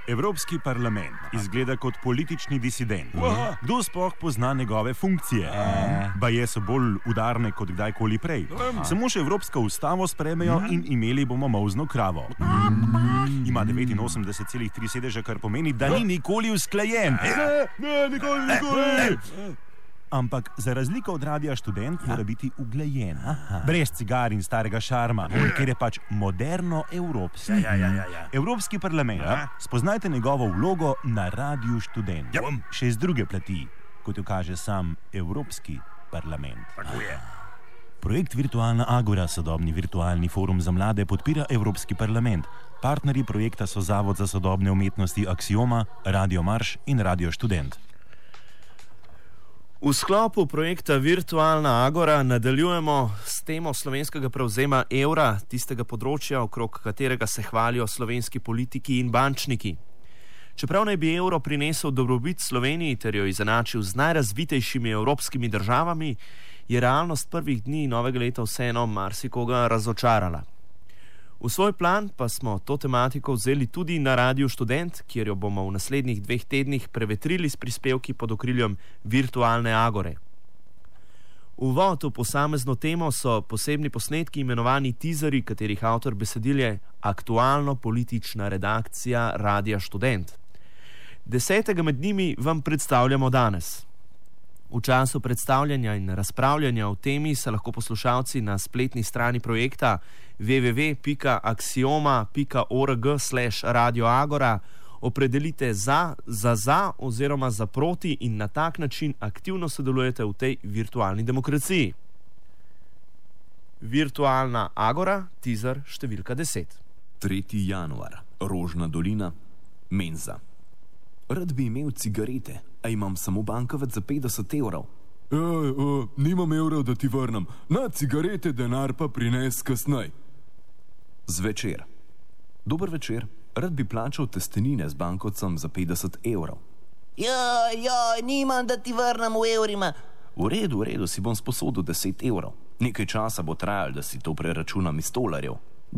Evropski parlament izgleda kot politični disident. Kdo sploh pozna njegove funkcije? Baje so bolj udarne kot kdajkoli prej. Samo še Evropsko ustavo sprejmejo in imeli bomo molzno kravo. Ima 89,3 sedeža, kar pomeni, da ni nikoli usklajen. Nikoli! Ampak za razliko od Radia Študent mora biti uglajen. Brez cigar in starega šarma, ker je pač moderno evropski. Evropski parlament, spoznajte njegovo vlogo na Radiu Študent. Še iz druge plati, kot jo kaže sam Evropski parlament. Projekt Virtualna Agora, sodobni virtualni forum za mlade, podpira Evropski parlament. Partnerji projekta so Zavod za sodobne umetnosti Aksioma, Radio Marš in Radio Študent. V sklopu projekta Virtualna Agora nadaljujemo s temo slovenskega prevzema evra, tistega področja, okrog katerega se hvalijo slovenski politiki in bančniki. Čeprav naj bi evro prinesel dobrobit Sloveniji ter jo izenačil z najrazvitejšimi evropskimi državami, je realnost prvih dni novega leta vseeno marsikoga razočarala. V svoj plan pa smo to tematiko vzeli tudi na Radiu Študent, kjer jo bomo v naslednjih 2 tednih prevetrili s prispevki pod okriljem Virtualne Agore. Uvod v posamezno temo so posebni posnetki imenovani teaserji, katerih avtor besedil je aktualno-politična redakcija Radia Študent. 10. med njimi vam predstavljamo danes. V času predstavljanja in razpravljanja o temi se lahko poslušalci na spletni strani projekta www.axioma.org/radioagora opredelite za oziroma za proti in na tak način aktivno sodelujete v tej virtualni demokraciji. Virtualna Agora, teaser številka 10. 3. januar, Rožna dolina, menza. Rad bi imel cigarete, a imam samo bankovec za 50 evrov. Nimam evrov, da ti vrnem. Na cigarete denar pa prines kasneje. Zvečer. Dober večer, rad bi plačal testenine z bankovcem za 50 evrov. Nimam, da ti vrnem v evrima. V redu, si bom sposodil 10 evrov. Nekaj časa bo trajalo, da si to preračunam iz tolarjev.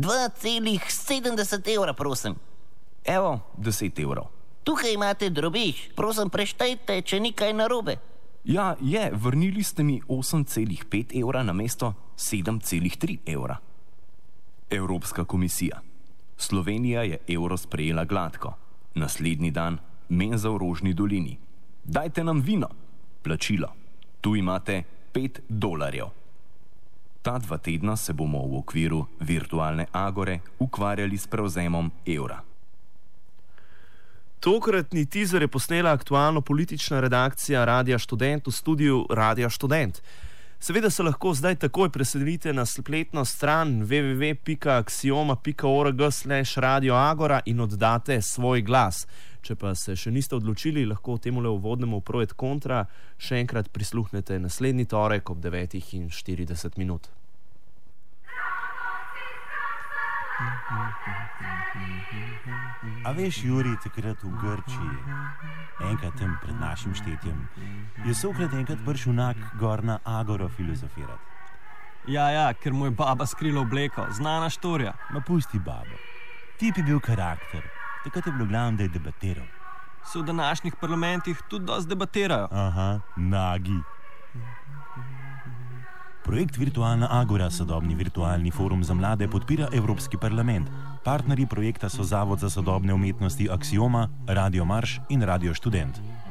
2,70 evra, prosim. Evo, 10 evrov. Tukaj imate drobiž, prosim preštejte, če ni kaj narobe. Ja, vrnili ste mi 8,5 evra namesto 7,3 evra. Evropska komisija. Slovenija je evro sprejela gladko. Naslednji dan menza v Rožni dolini. Dajte nam vino. Plačilo. Tu imate $5. Ta 2 tedna se bomo v okviru Virtualne Agore ukvarjali s prevzemom evra. Tokratni teaser je posnela aktualno-politična redakcija Radia Študent v studiu Radia Študent. Seveda se lahko zdaj takoj preselite na spletno stran www.axioma.org/radioagora in oddate svoj glas. Če pa se še niste odločili, lahko temule uvodnemu pro et kontra še enkrat prisluhnete naslednji torek ob 9:40. A veš, Juri, takrat v Grčiji, enkrat tam pred našim štetjem, je Sokrat enkrat prišel gor na Agoro filozofirati. Ja, ker mu je baba skrila obleko, znana štorija. Ma pusti babo. Tip je bil karakter, takrat je bilo glavno, da je debatiral. Se v današnjih parlamentih tudi dosti debatirajo. Aha, nagi. Projekt Virtualna Agora, sodobni virtualni forum za mlade, podpira Evropski parlament. Partnerji projekta so Zavod za sodobne umetnosti Aksioma, Radio Marš in Radio Študent.